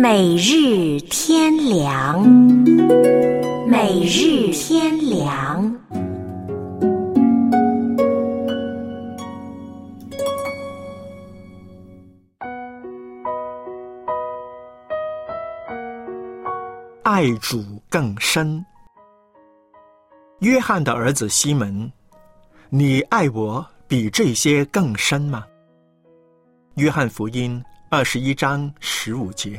每日天良，每日天良。 爱主更深。约翰的儿子西门，你爱我比这些更深吗？约翰福音21章15节。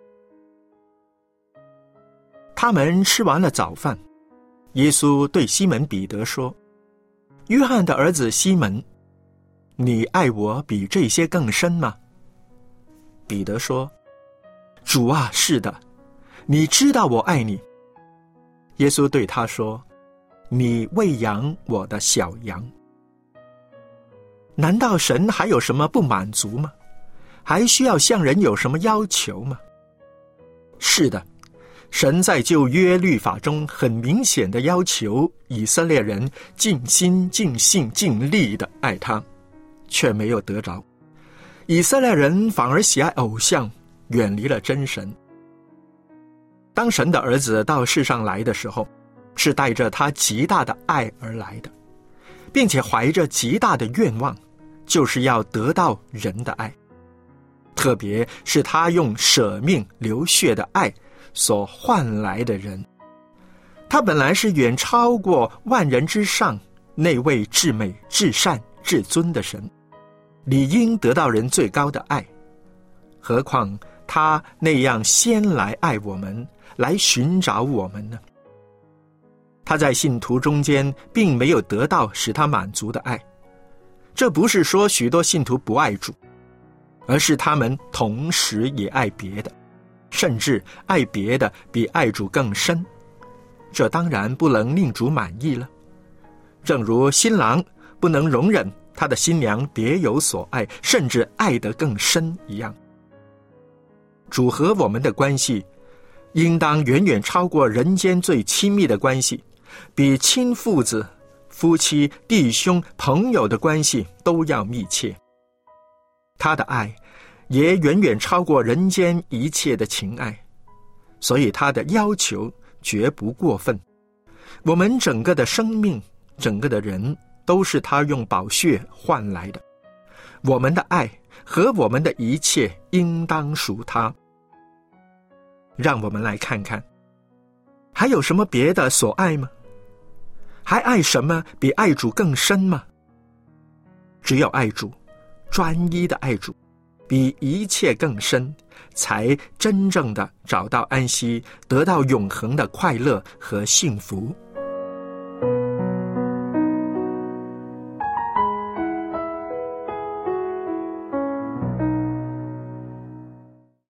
他们吃完了早饭，耶稣对西门彼得说：约翰的儿子西门，你爱我比这些更深吗？彼得说：主啊，是的，你知道我爱你。耶稣对他说：你喂养我的小羊。难道神还有什么不满足吗？还需要向人有什么要求吗？是的，神在旧约律法中很明显的要求以色列人尽心尽性尽力的爱他，却没有得着。以色列人反而喜爱偶像，远离了真神。当神的儿子到世上来的时候，是带着他极大的爱而来的，并且怀着极大的愿望，就是要得到人的爱，特别是他用舍命流血的爱所换来的人。他本来是远超过万人之上那位至美至善至尊的神，理应得到人最高的爱，何况他那样先来爱我们，来寻找我们呢？他在信徒中间并没有得到使他满足的爱，这不是说许多信徒不爱主，而是他们同时也爱别的，甚至爱别的比爱主更深。这当然不能令主满意了。正如新郎不能容忍他的新娘别有所爱，甚至爱得更深一样。主和我们的关系应当远远超过人间最亲密的关系，比亲父子、夫妻、弟兄、朋友的关系都要密切。他的爱也远远超过人间一切的情爱，所以他的要求绝不过分。我们整个的生命，整个的人，都是他用宝血换来的。我们的爱和我们的一切应当属他。让我们来看看，还有什么别的所爱吗？还爱什么比爱主更深吗？只有爱主，专一的爱主，比一切更深，才真正的找到安息，得到永恒的快乐和幸福。